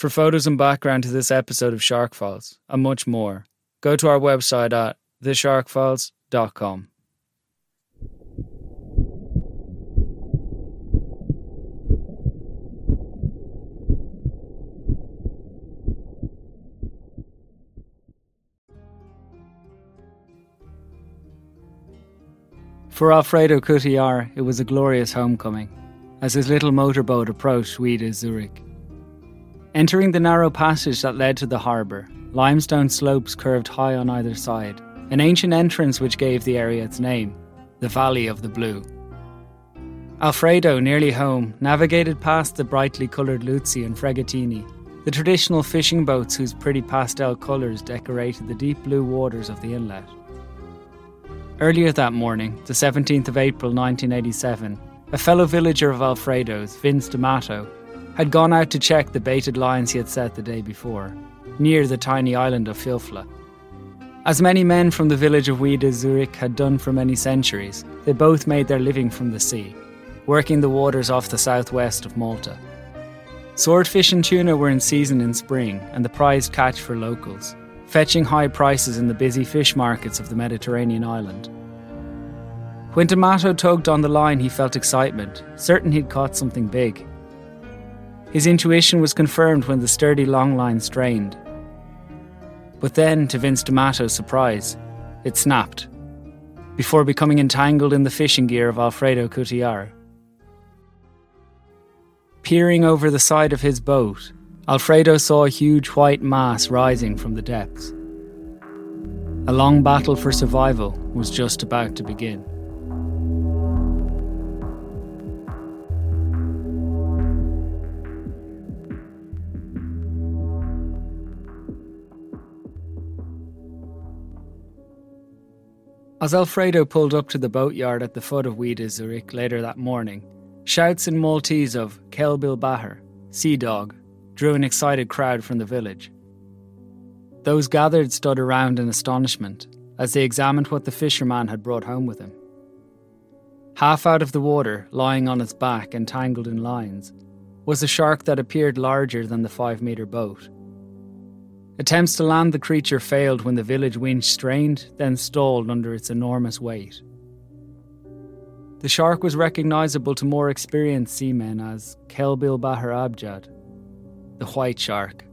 For photos and background to this episode of Shark Files, and much more, go to our website at thesharkfiles.com. For Alfredo Cotillard, it was a glorious homecoming, as his little motorboat approached Wieda's Zurich. Entering the narrow passage that led to the harbour, limestone slopes curved high on either side, an ancient entrance which gave the area its name, the Valley of the Blue. Alfredo, nearly home, navigated past the brightly coloured Luzzi and Fregatini, the traditional fishing boats whose pretty pastel colours decorated the deep blue waters of the inlet. Earlier that morning, the 17th of April 1987, a fellow villager of Alfredo's, Vince D'Amato, had gone out to check the baited lines he had set the day before, near the tiny island of Filfla. As many men from the village of Wieda's Zurich had done for many centuries, they both made their living from the sea, working the waters off the southwest of Malta. Swordfish and tuna were in season in spring and the prized catch for locals, fetching high prices in the busy fish markets of the Mediterranean island. When D'Amato tugged on the line, he felt excitement, certain he'd caught something big. His intuition was confirmed when the sturdy long line strained. But then, to Vince D'Amato's surprise, it snapped, before becoming entangled in the fishing gear of Alfredo Cotillard. Peering over the side of his boat, Alfredo saw a huge white mass rising from the depths. A long battle for survival was just about to begin. As Alfredo pulled up to the boatyard at the foot of Wieda's Zurich later that morning, shouts in Maltese of Kel Bil Bahar, sea dog, drew an excited crowd from the village. Those gathered stood around in astonishment as they examined what the fisherman had brought home with him. Half out of the water, lying on its back and tangled in lines, was a shark that appeared larger than the 5-metre boat. Attempts to land the creature failed when the village winch strained, then stalled under its enormous weight. The shark was recognisable to more experienced seamen as Kel Bil Bahar Abjad, the white shark.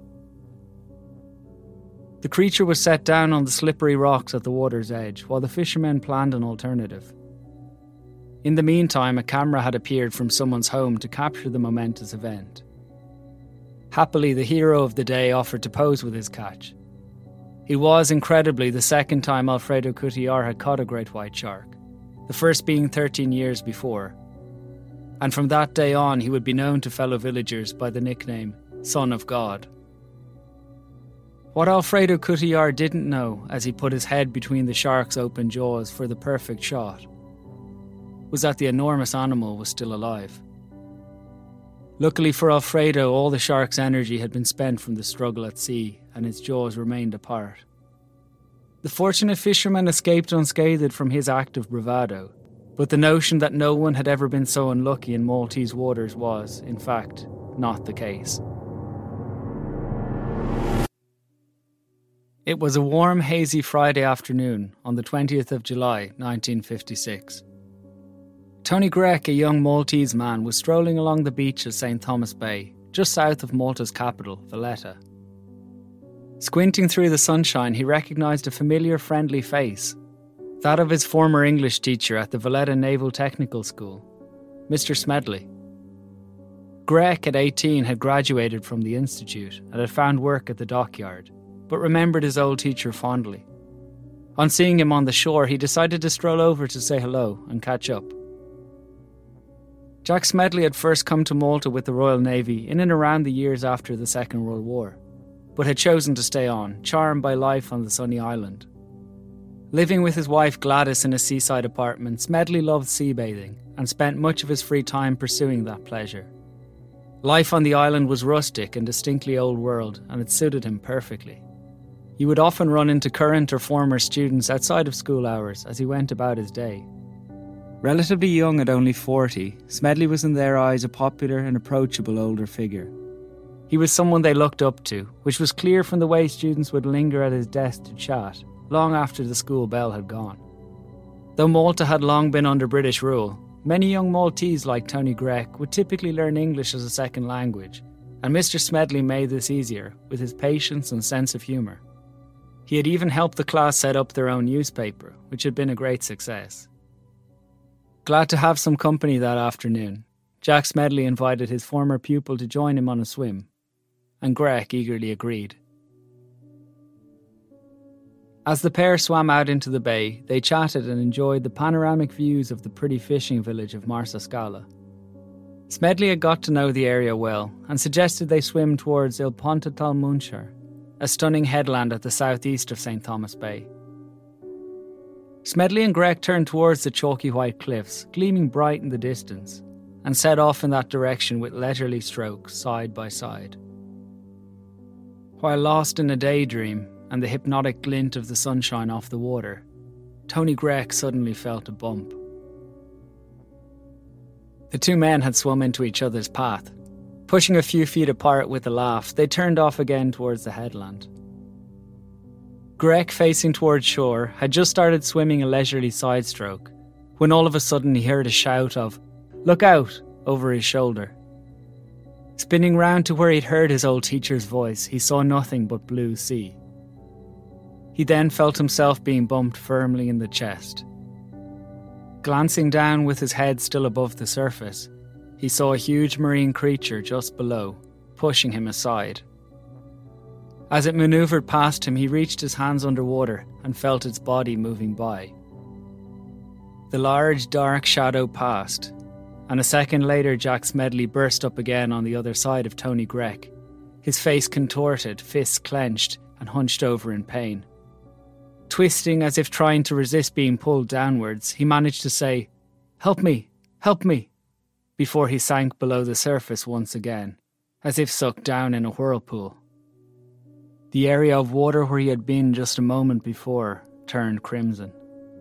The creature was set down on the slippery rocks at the water's edge, while the fishermen planned an alternative. In the meantime, a camera had appeared from someone's home to capture the momentous event. Happily, the hero of the day offered to pose with his catch. It was, incredibly, the second time Alfredo Cotillard had caught a great white shark, the first being 13 years before. And from that day on, he would be known to fellow villagers by the nickname Son of God. What Alfredo Cotillard didn't know, as he put his head between the shark's open jaws for the perfect shot, was that the enormous animal was still alive. Luckily for Alfredo, all the shark's energy had been spent from the struggle at sea, and its jaws remained apart. The fortunate fisherman escaped unscathed from his act of bravado, but the notion that no one had ever been so unlucky in Maltese waters was, in fact, not the case. It was a warm, hazy Friday afternoon on the 20th of July, 1956. Tony Grech, a young Maltese man, was strolling along the beach of St. Thomas Bay, just south of Malta's capital, Valletta. Squinting through the sunshine, he recognised a familiar, friendly face, that of his former English teacher at the Valletta Naval Technical School, Mr. Smedley. Grech, at 18, had graduated from the institute and had found work at the dockyard, but remembered his old teacher fondly. On seeing him on the shore, he decided to stroll over to say hello and catch up. Jack Smedley had first come to Malta with the Royal Navy in and around the years after the Second World War, but had chosen to stay on, charmed by life on the sunny island. Living with his wife Gladys in a seaside apartment, Smedley loved sea bathing and spent much of his free time pursuing that pleasure. Life on the island was rustic and distinctly old world, and it suited him perfectly. He would often run into current or former students outside of school hours as he went about his day. Relatively young at only 40, Smedley was in their eyes a popular and approachable older figure. He was someone they looked up to, which was clear from the way students would linger at his desk to chat, long after the school bell had gone. Though Malta had long been under British rule, many young Maltese like Tony Grech would typically learn English as a second language, and Mr. Smedley made this easier with his patience and sense of humour. He had even helped the class set up their own newspaper, which had been a great success. Glad to have some company that afternoon, Jack Smedley invited his former pupil to join him on a swim, and Grech eagerly agreed. As the pair swam out into the bay, they chatted and enjoyed the panoramic views of the pretty fishing village of Marsa Scala. Smedley had got to know the area well and suggested they swim towards Il Ponte tal Muncher, a stunning headland at the southeast of St. Thomas Bay. Smedley and Grech turned towards the chalky white cliffs, gleaming bright in the distance, and set off in that direction with leisurely strokes side by side. While lost in a daydream and the hypnotic glint of the sunshine off the water, Tony Grech suddenly felt a bump. The two men had swum into each other's path. Pushing a few feet apart with a laugh, they turned off again towards the headland. Grech, facing towards shore, had just started swimming a leisurely side stroke, when all of a sudden he heard a shout of, "Look out!" over his shoulder. Spinning round to where he'd heard his old teacher's voice, he saw nothing but blue sea. He then felt himself being bumped firmly in the chest. Glancing down with his head still above the surface, he saw a huge marine creature just below, pushing him aside. As it manoeuvred past him, he reached his hands underwater and felt its body moving by. The large, dark shadow passed, and a second later Jack Smedley burst up again on the other side of Tony Grech, his face contorted, fists clenched and hunched over in pain. Twisting as if trying to resist being pulled downwards, he managed to say, "Help me, help me," before he sank below the surface once again, as if sucked down in a whirlpool. The area of water where he had been just a moment before turned crimson.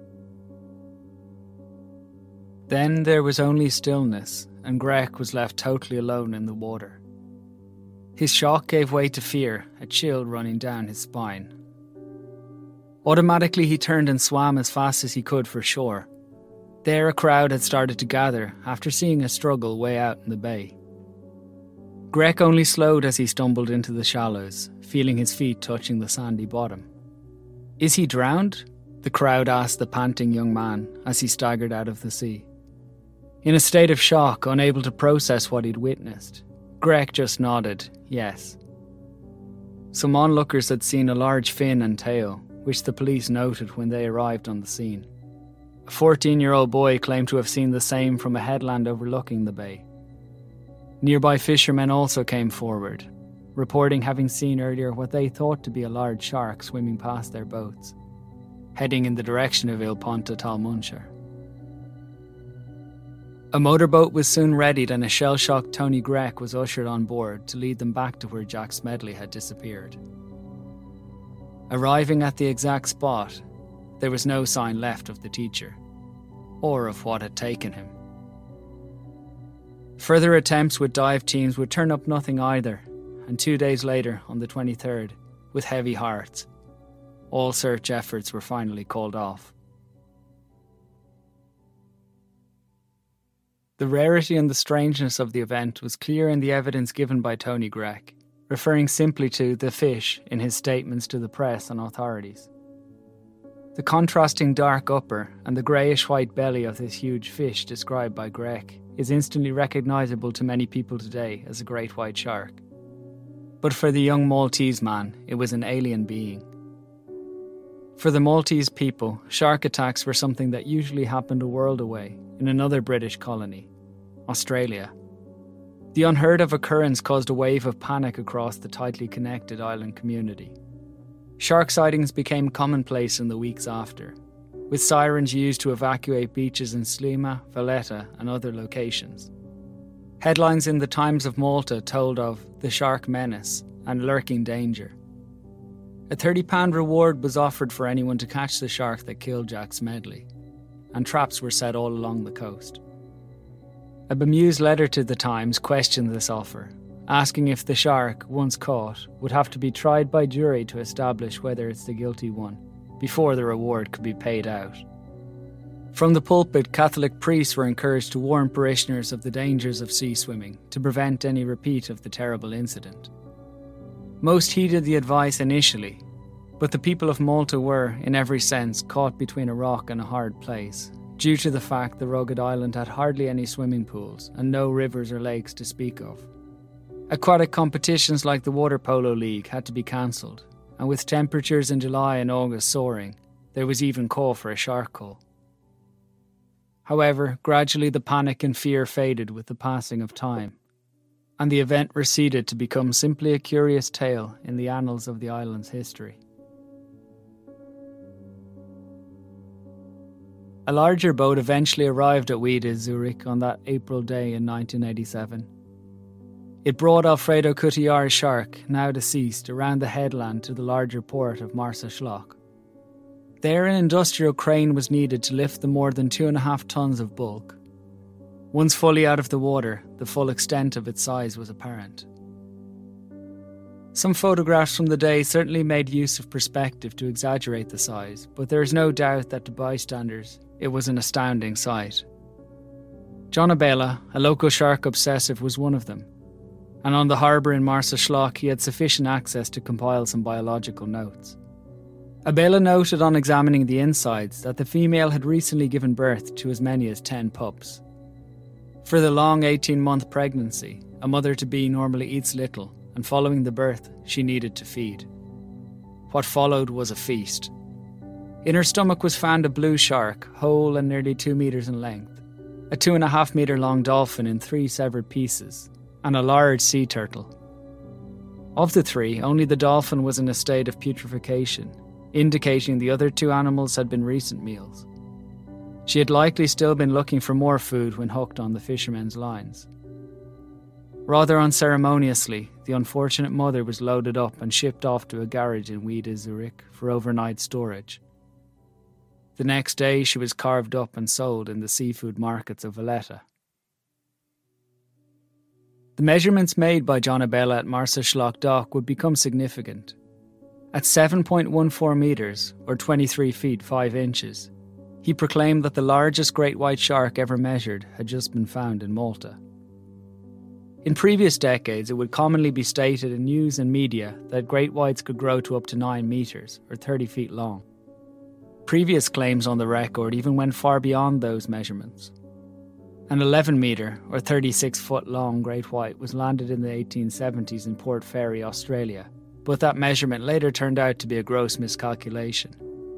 Then there was only stillness, and Grech was left totally alone in the water. His shock gave way to fear, a chill running down his spine. Automatically he turned and swam as fast as he could for shore. There a crowd had started to gather after seeing a struggle way out in the bay. Grech only slowed as he stumbled into the shallows, feeling his feet touching the sandy bottom. "Is he drowned?" the crowd asked the panting young man as he staggered out of the sea. In a state of shock, unable to process what he'd witnessed, Grech just nodded, yes. Some onlookers had seen a large fin and tail, which the police noted when they arrived on the scene. A 14-year-old boy claimed to have seen the same from a headland overlooking the bay. Nearby fishermen also came forward, reporting having seen earlier what they thought to be a large shark swimming past their boats, heading in the direction of Il Ponte tal Muncher. A motorboat was soon readied and a shell-shocked Tony Grech was ushered on board to lead them back to where Jack Smedley had disappeared. Arriving at the exact spot, there was no sign left of the teacher, or of what had taken him. Further attempts with dive teams would turn up nothing either, and 2 days later, on the 23rd, with heavy hearts, all search efforts were finally called off. The rarity and the strangeness of the event was clear in the evidence given by Tony Grech, referring simply to the fish in his statements to the press and authorities. The contrasting dark upper and the greyish-white belly of this huge fish described by Grech is instantly recognisable to many people today as a great white shark. But for the young Maltese man, it was an alien being. For the Maltese people, shark attacks were something that usually happened a world away, in another British colony, Australia. The unheard-of occurrence caused a wave of panic across the tightly connected island community. Shark sightings became commonplace in the weeks after, with sirens used to evacuate beaches in Sliema, Valletta and other locations. Headlines in the Times of Malta told of the shark menace and lurking danger. A £30 reward was offered for anyone to catch the shark that killed Jack Smedley, and traps were set all along the coast. A bemused letter to the Times questioned this offer, asking if the shark, once caught, would have to be tried by jury to establish whether it's the guilty one, before the reward could be paid out. From the pulpit, Catholic priests were encouraged to warn parishioners of the dangers of sea swimming to prevent any repeat of the terrible incident. Most heeded the advice initially, but the people of Malta were, in every sense, caught between a rock and a hard place, due to the fact the rugged island had hardly any swimming pools and no rivers or lakes to speak of. Aquatic competitions like the Water Polo League had to be cancelled, and with temperatures in July and August soaring, there was even call for a shark call. However, gradually the panic and fear faded with the passing of time, and the event receded to become simply a curious tale in the annals of the island's history. A larger boat eventually arrived at Wida, Zurich on that April day in 1987. It brought Alfredo Cutillár's shark, now deceased, around the headland to the larger port of Marsa-Schlock. There an industrial crane was needed to lift the more than 2.5 tons of bulk. Once fully out of the water, the full extent of its size was apparent. Some photographs from the day certainly made use of perspective to exaggerate the size, but there is no doubt that to bystanders, it was an astounding sight. John Abela, a local shark obsessive, was one of them, and on the harbour in Marsa-Schlock he had sufficient access to compile some biological notes. Abela noted on examining the insides that the female had recently given birth to as many as 10 pups. For the long 18-month pregnancy, a mother-to-be normally eats little, and following the birth, she needed to feed. What followed was a feast. In her stomach was found a blue shark, whole and nearly 2 meters in length, a 2.5 meter long dolphin in 3 severed pieces, and a large sea turtle. Of the 3, only the dolphin was in a state of putrefaction, indicating the other 2 animals had been recent meals. She had likely still been looking for more food when hooked on the fishermen's lines. Rather unceremoniously, the unfortunate mother was loaded up and shipped off to a garage in Wida, Zurich for overnight storage. The next day she was carved up and sold in the seafood markets of Valletta. The measurements made by John Abela at Marsa-Schlock dock would become significant. At 7.14 metres, or 23 feet 5 inches, he proclaimed that the largest great white shark ever measured had just been found in Malta. In previous decades, it would commonly be stated in news and media that great whites could grow to up to 9 metres, or 30 feet long. Previous claims on the record even went far beyond those measurements. An 11 metre, or 36 foot long great white was landed in the 1870s in Port Fairy, Australia, but that measurement later turned out to be a gross miscalculation.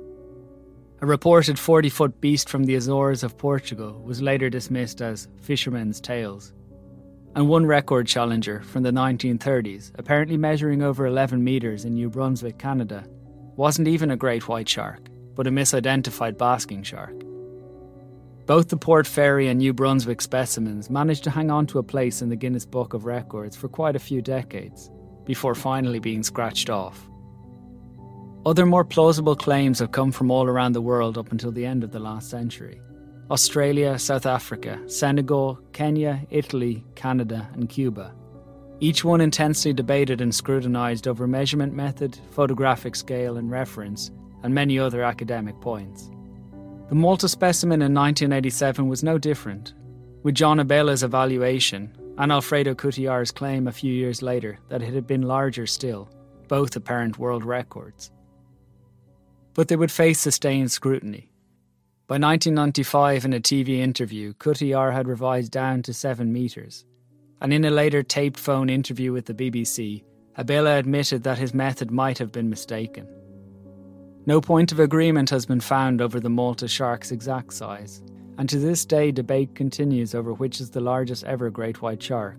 A reported 40-foot beast from the Azores of Portugal was later dismissed as fishermen's tales. And one record challenger from the 1930s, apparently measuring over 11 metres in New Brunswick, Canada, wasn't even a great white shark, but a misidentified basking shark. Both the Port Fairy and New Brunswick specimens managed to hang on to a place in the Guinness Book of Records for quite a few decades, before finally being scratched off. Other more plausible claims have come from all around the world up until the end of the last century. Australia, South Africa, Senegal, Kenya, Italy, Canada and Cuba. Each one intensely debated and scrutinised over measurement method, photographic scale and reference, and many other academic points. The Malta specimen in 1987 was no different, with John Abela's evaluation and Alfredo Cutillár's claim a few years later that it had been larger still, both apparent world records. But they would face sustained scrutiny. By 1995, in a TV interview, Cutillár had revised down to 7 metres, and in a later taped phone interview with the BBC, Abela admitted that his method might have been mistaken. No point of agreement has been found over the Malta shark's exact size, and to this day debate continues over which is the largest ever great white shark.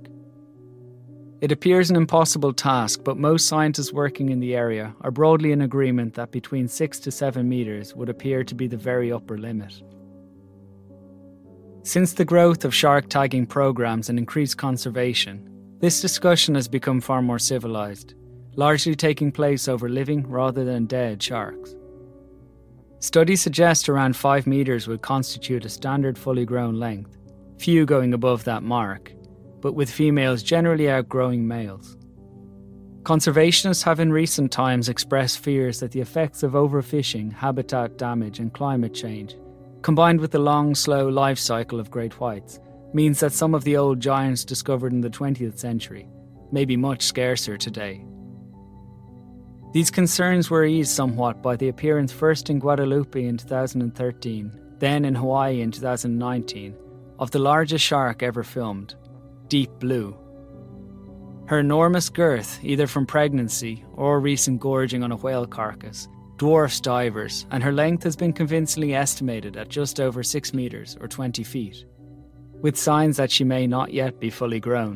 It appears an impossible task, but most scientists working in the area are broadly in agreement that between 6 to 7 metres would appear to be the very upper limit. Since the growth of shark tagging programs and increased conservation, this discussion has become far more civilised, largely taking place over living rather than dead sharks. Studies suggest around 5 metres would constitute a standard fully grown length, few going above that mark, but with females generally outgrowing males. Conservationists have in recent times expressed fears that the effects of overfishing, habitat damage and climate change, combined with the long, slow life cycle of great whites, means that some of the old giants discovered in the 20th century may be much scarcer today. These concerns were eased somewhat by the appearance first in Guadeloupe in 2013, then in Hawaii in 2019, of the largest shark ever filmed, Deep Blue. Her enormous girth, either from pregnancy or recent gorging on a whale carcass, dwarfs divers, and her length has been convincingly estimated at just over 6 metres or 20 feet, with signs that she may not yet be fully grown.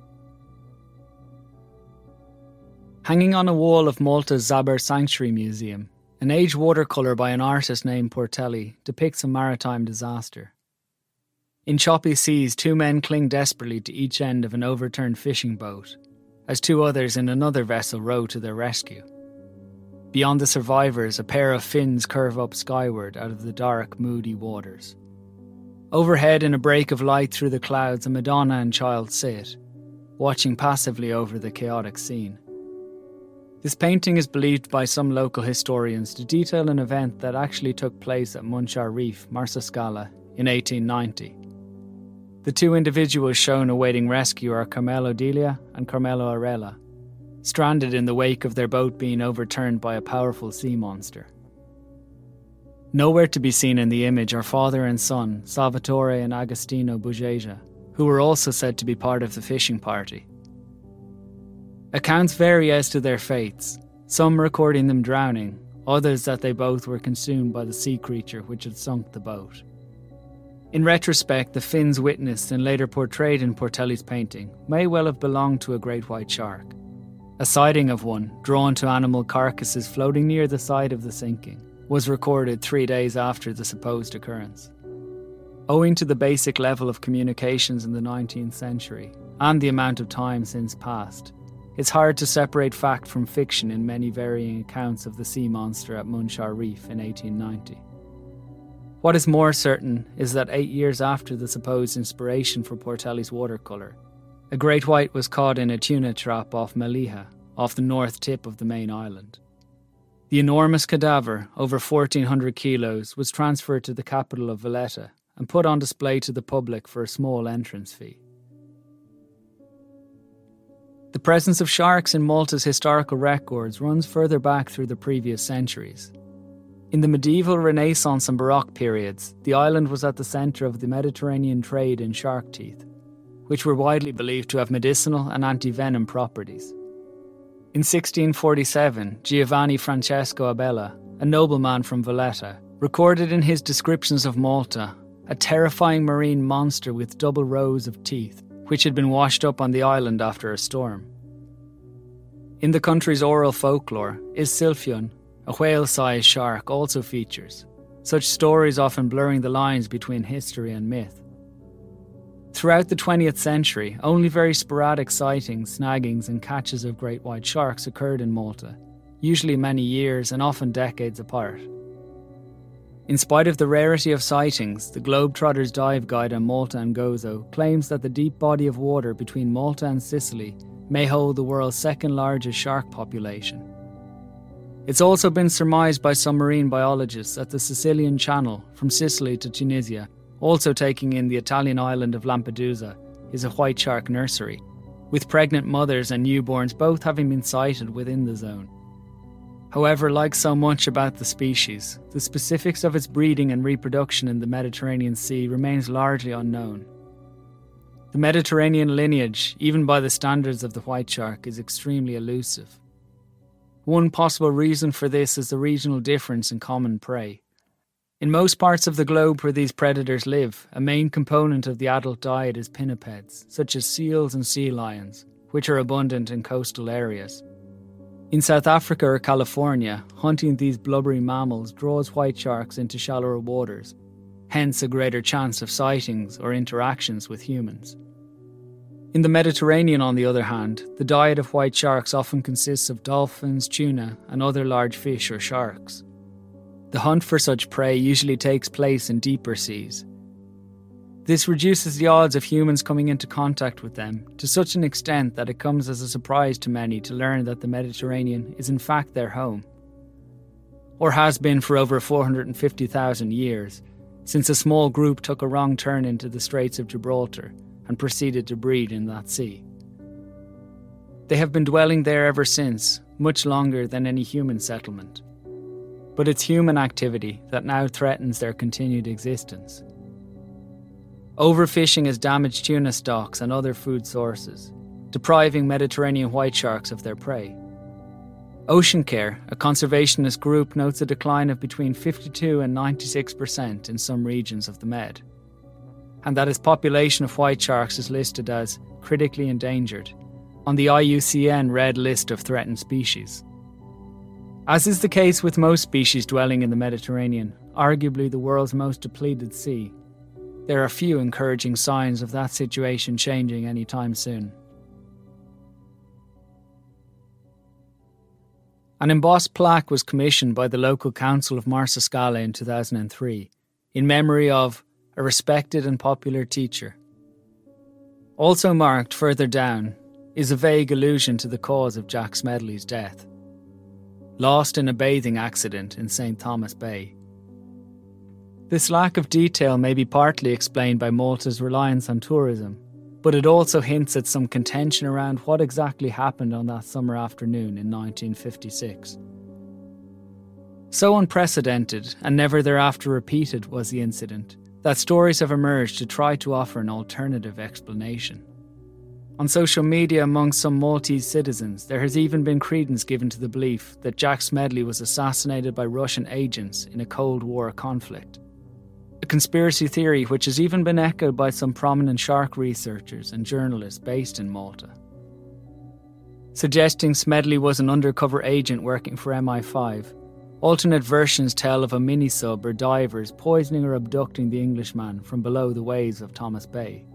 Hanging on a wall of Malta's Zaber Sanctuary Museum, an aged watercolour by an artist named Portelli depicts a maritime disaster. In choppy seas, 2 men cling desperately to each end of an overturned fishing boat, as 2 others in another vessel row to their rescue. Beyond the survivors, a pair of fins curve up skyward out of the dark, moody waters. Overhead, in a break of light through the clouds, a Madonna and child sit, watching passively over the chaotic scene. This painting is believed by some local historians to detail an event that actually took place at Munchar Reef, Marsaskala, in 1890. The 2 individuals shown awaiting rescue are Carmelo Delia and Carmelo Arella, stranded in the wake of their boat being overturned by a powerful sea monster. Nowhere to be seen in the image are father and son, Salvatore and Agostino Bugeja, who were also said to be part of the fishing party. Accounts vary as to their fates, some recording them drowning, others that they both were consumed by the sea creature which had sunk the boat. In retrospect, the fins witnessed and later portrayed in Portelli's painting may well have belonged to a great white shark. A sighting of one, drawn to animal carcasses floating near the side of the sinking, was recorded 3 days after the supposed occurrence. Owing to the basic level of communications in the 19th century, and the amount of time since passed, it's hard to separate fact from fiction in many varying accounts of the sea monster at Munchar Reef in 1890. What is more certain is that 8 years after the supposed inspiration for Portelli's watercolour, a great white was caught in a tuna trap off Melilla, off the north tip of the main island. The enormous cadaver, over 1,400 kilos, was transferred to the capital of Valletta and put on display to the public for a small entrance fee. The presence of sharks in Malta's historical records runs further back through the previous centuries. In the medieval, Renaissance and Baroque periods, the island was at the centre of the Mediterranean trade in shark teeth, which were widely believed to have medicinal and anti-venom properties. In 1647, Giovanni Francesco Abella, a nobleman from Valletta, recorded in his descriptions of Malta a terrifying marine monster with double rows of teeth, which had been washed up on the island after a storm. In the country's oral folklore, Is-Silfion, a whale-sized shark, also features, such stories often blurring the lines between history and myth. Throughout the 20th century, only very sporadic sightings, snaggings and catches of great white sharks occurred in Malta, usually many years and often decades apart. In spite of the rarity of sightings, the Globetrotters dive guide on Malta and Gozo claims that the deep body of water between Malta and Sicily may hold the world's second largest shark population. It's also been surmised by some marine biologists that the Sicilian Channel, from Sicily to Tunisia, also taking in the Italian island of Lampedusa, is a white shark nursery, with pregnant mothers and newborns both having been sighted within the zone. However, like so much about the species, the specifics of its breeding and reproduction in the Mediterranean Sea remains largely unknown. The Mediterranean lineage, even by the standards of the white shark, is extremely elusive. One possible reason for this is the regional difference in common prey. In most parts of the globe where these predators live, a main component of the adult diet is pinnipeds, such as seals and sea lions, which are abundant in coastal areas. In South Africa or California, hunting these blubbery mammals draws white sharks into shallower waters, hence a greater chance of sightings or interactions with humans. In the Mediterranean, on the other hand, the diet of white sharks often consists of dolphins, tuna, and other large fish or sharks. The hunt for such prey usually takes place in deeper seas. This reduces the odds of humans coming into contact with them to such an extent that it comes as a surprise to many to learn that the Mediterranean is in fact their home, or has been for over 450,000 years, since a small group took a wrong turn into the Straits of Gibraltar and proceeded to breed in that sea. They have been dwelling there ever since, much longer than any human settlement. But it's human activity that now threatens their continued existence. Overfishing has damaged tuna stocks and other food sources, depriving Mediterranean white sharks of their prey. Ocean Care, a conservationist group, notes a decline of between 52 and 96% in some regions of the Med, and that its population of white sharks is listed as critically endangered on the IUCN Red List of Threatened Species. As is the case with most species dwelling in the Mediterranean, arguably the world's most depleted sea, there are few encouraging signs of that situation changing anytime soon. An embossed plaque was commissioned by the local council of Marsaskala in 2003, in memory of a respected and popular teacher. Also marked further down is a vague allusion to the cause of Jack Smedley's death. Lost in a bathing accident in St. Thomas Bay. This lack of detail may be partly explained by Malta's reliance on tourism, but it also hints at some contention around what exactly happened on that summer afternoon in 1956. So unprecedented and never thereafter repeated was the incident that stories have emerged to try to offer an alternative explanation. On social media among some Maltese citizens, there has even been credence given to the belief that Jack Smedley was assassinated by Russian agents in a Cold War conflict. A conspiracy theory which has even been echoed by some prominent shark researchers and journalists based in Malta. Suggesting Smedley was an undercover agent working for MI5, alternate versions tell of a mini-sub or divers poisoning or abducting the Englishman from below the waves of Thomas Bay.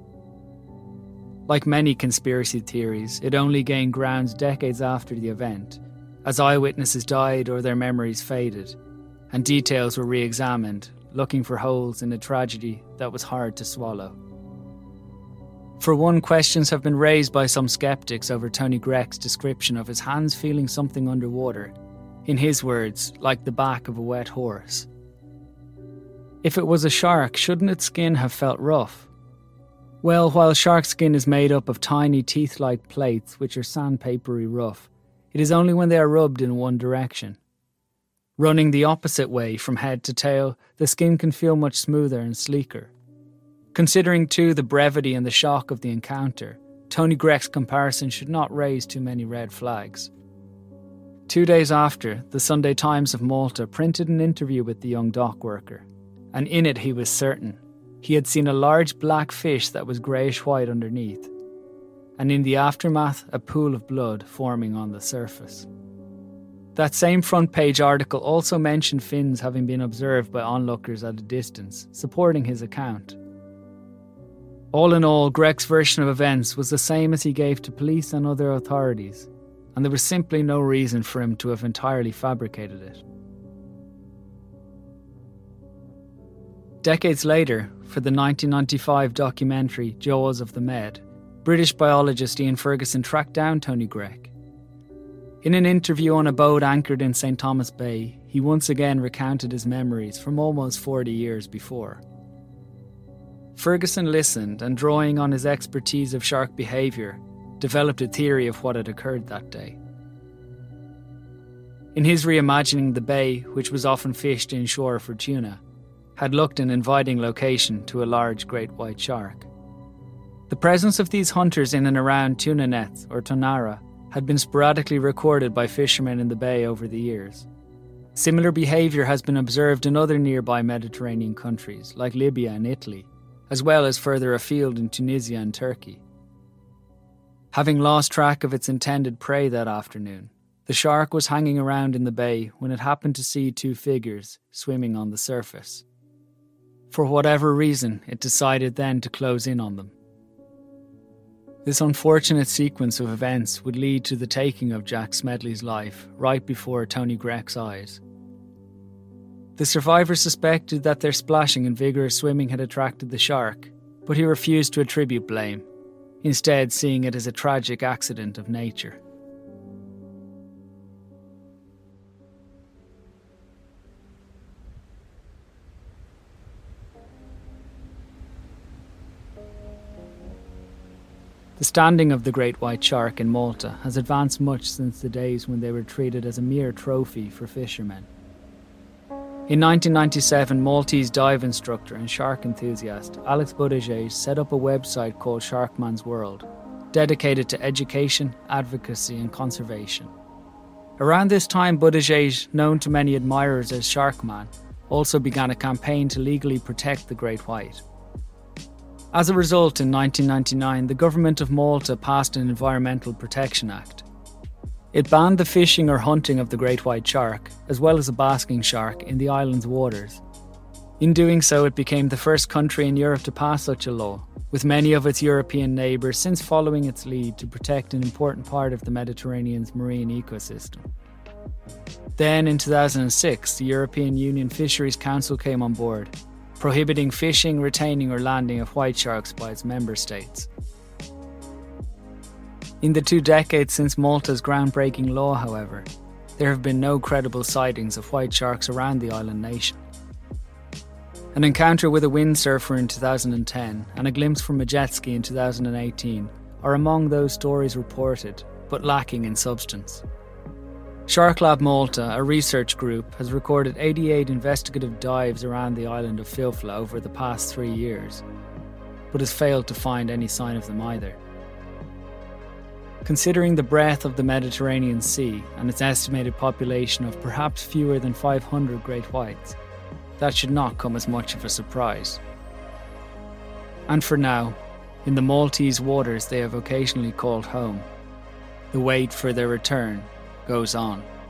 Like many conspiracy theories, it only gained grounds decades after the event, as eyewitnesses died or their memories faded, and details were re-examined, looking for holes in a tragedy that was hard to swallow. For one, questions have been raised by some skeptics over Tony Greck's description of his hands feeling something underwater, in his words, like the back of a wet horse. If it was a shark, shouldn't its skin have felt rough? Well, while shark skin is made up of tiny teeth-like plates which are sandpapery rough, it is only when they are rubbed in one direction. Running the opposite way from head to tail, the skin can feel much smoother and sleeker. Considering too the brevity and the shock of the encounter, Tony Greck's comparison should not raise too many red flags. 2 days after, the Sunday Times of Malta printed an interview with the young dock worker, and in it he was certain he had seen a large black fish that was greyish-white underneath, and in the aftermath a pool of blood forming on the surface. That same front-page article also mentioned fins having been observed by onlookers at a distance, supporting his account. All in all, Greck's version of events was the same as he gave to police and other authorities, and there was simply no reason for him to have entirely fabricated it. Decades later, for the 1995 documentary Jaws of the Med, British biologist Ian Ferguson tracked down Tony Greck. In an interview on a boat anchored in St. Thomas Bay, he once again recounted his memories from almost 40 years before. Ferguson listened and, drawing on his expertise of shark behaviour, developed a theory of what had occurred that day. In his reimagining, the bay, which was often fished inshore for tuna, had looked an inviting location to a large great white shark. The presence of these hunters in and around tuna nets, or tonara, had been sporadically recorded by fishermen in the bay over the years. Similar behaviour has been observed in other nearby Mediterranean countries, like Libya and Italy, as well as further afield in Tunisia and Turkey. Having lost track of its intended prey that afternoon, the shark was hanging around in the bay when it happened to see two figures swimming on the surface. For whatever reason, it decided then to close in on them. This unfortunate sequence of events would lead to the taking of Jack Smedley's life right before Tony Greck's eyes. The survivors suspected that their splashing and vigorous swimming had attracted the shark, but he refused to attribute blame, instead seeing it as a tragic accident of nature. The standing of the great white shark in Malta has advanced much since the days when they were treated as a mere trophy for fishermen. In 1997, Maltese dive instructor and shark enthusiast Alex Buttigieg set up a website called Sharkman's World, dedicated to education, advocacy and conservation. Around this time, Buttigieg, known to many admirers as Sharkman, also began a campaign to legally protect the great white. As a result, in 1999, the government of Malta passed an Environmental Protection Act. It banned the fishing or hunting of the great white shark, as well as a basking shark, in the island's waters. In doing so, it became the first country in Europe to pass such a law, with many of its European neighbours since following its lead to protect an important part of the Mediterranean's marine ecosystem. Then, in 2006, the European Union Fisheries Council came on board, prohibiting fishing, retaining or landing of white sharks by its member states. In the 2 decades since Malta's groundbreaking law, however, there have been no credible sightings of white sharks around the island nation. An encounter with a windsurfer in 2010 and a glimpse from a jet ski in 2018 are among those stories reported, but lacking in substance. Shark Lab Malta, a research group, has recorded 88 investigative dives around the island of Filfla over the past 3 years, but has failed to find any sign of them either. Considering the breadth of the Mediterranean Sea and its estimated population of perhaps fewer than 500 great whites, that should not come as much of a surprise. And for now, in the Maltese waters they have occasionally called home, the wait for their return goes on.